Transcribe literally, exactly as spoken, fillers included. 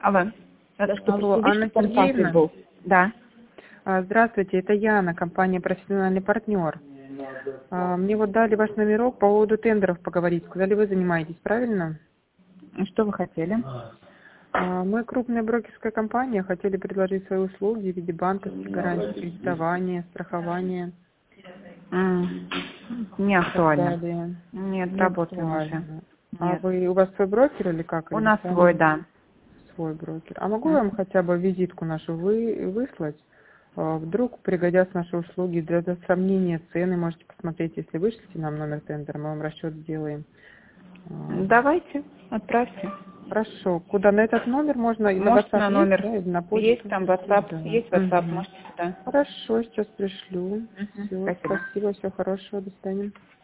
Алло. Это что, Алло, Анна там паспорт Сергеевна? был? Да. А, Здравствуйте, это Яна, компания «Профессиональный партнер». А, Мне вот дали ваш номерок по поводу тендеров поговорить. Сказали, вы занимаетесь, правильно? Что вы хотели? А, Мы крупная брокерская компания, хотели предложить свои услуги в виде банковских гарантий, кредитования, страхования М, Не и так актуально. далее. Нет, Не работаем уже. актуально. А Нет. вы, у вас свой брокер или как? У Или вы нас свой, сами да. свой брокер? А могу М. вам хотя бы визитку нашу вы, выслать? А, Вдруг пригодятся наши услуги для, для сравнения цены. Можете посмотреть, если вышлите нам номер тендера, мы вам расчет сделаем. А, Давайте, отправьте. Хорошо. Куда? На этот номер можно? И на Можете WhatsApp на есть, номер. да? Или на Есть почту? там WhatsApp, Куда? есть WhatsApp, Мгм. можете сюда. Хорошо, сейчас пришлю. Мгм. Все, Спасибо. спасибо, всего хорошего, до свидания.